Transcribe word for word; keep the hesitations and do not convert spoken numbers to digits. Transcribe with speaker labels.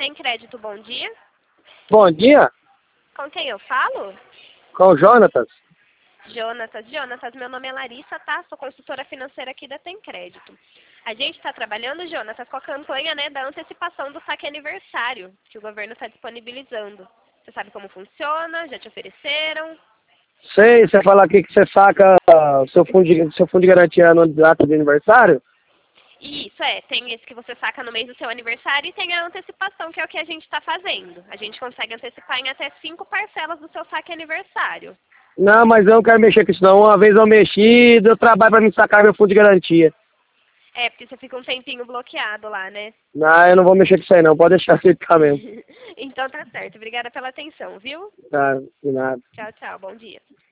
Speaker 1: Tem crédito, bom dia.
Speaker 2: Bom dia,
Speaker 1: Com quem eu falo?
Speaker 2: com o Jonatas.
Speaker 1: Jonatas. Jonatas, meu nome é Larissa, tá? Sou consultora financeira aqui da Tem Crédito. A gente está trabalhando, Jonatas, com a campanha, né, da antecipação do saque aniversário, que o governo está disponibilizando. Você sabe como funciona? Já te ofereceram?
Speaker 2: Sei, você fala aqui que você saca o seu fundo de, seu fundo de garantia no data de aniversário?
Speaker 1: Isso, é. Tem esse que você saca no mês do seu aniversário e tem a antecipação, que é o que a gente está fazendo. A gente consegue antecipar em até cinco parcelas do seu saque aniversário.
Speaker 2: Não, mas eu não quero mexer com isso não. Uma vez eu mexi, deu trabalho pra me sacar meu fundo de garantia.
Speaker 1: É, porque você fica um tempinho bloqueado lá, né?
Speaker 2: Não, eu não vou mexer com isso aí não, pode deixar ficar mesmo.
Speaker 1: Então tá certo. Obrigada pela atenção, viu?
Speaker 2: Tá, de nada.
Speaker 1: Tchau, tchau. Bom dia.